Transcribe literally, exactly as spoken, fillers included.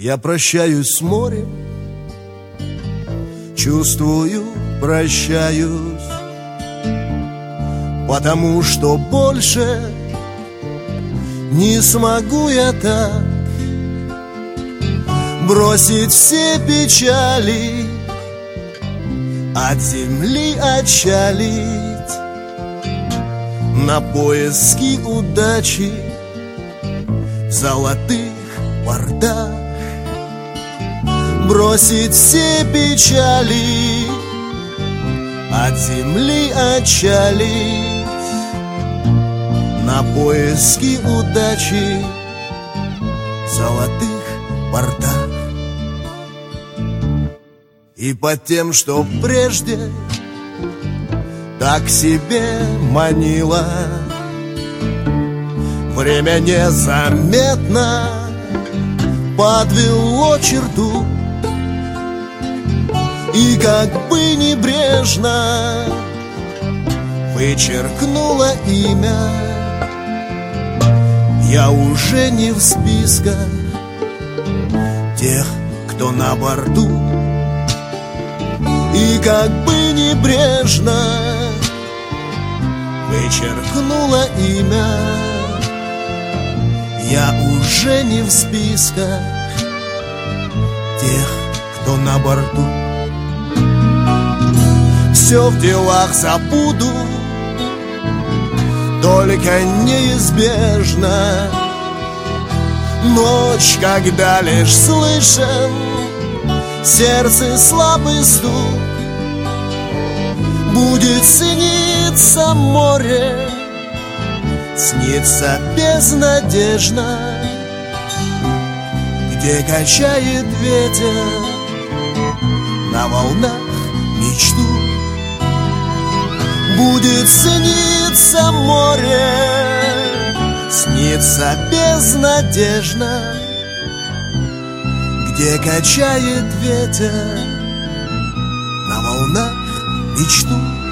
Я прощаюсь с морем, чувствую, прощаюсь, потому что больше не смогу я так бросить все печали, от земли отчалить на поиски удачи в золотых портах. Бросить все печали, от земли отчалить на поиски удачи в золотых портах. И под тем, что прежде так себе манило, время незаметно подвело черту, и как бы небрежно вычеркнула имя. Я уже не в списках тех, кто на борту, и как бы небрежно вычеркнула имя. Я уже не в списках тех, кто на борту. Все в делах забуду, только неизбежно ночь, когда лишь слышен сердце слабый стук, будет сниться море, снится безнадежно, где качает ветер на волнах мечту. Будет сниться море, снится безнадежно, где качает ветер на волнах мечту.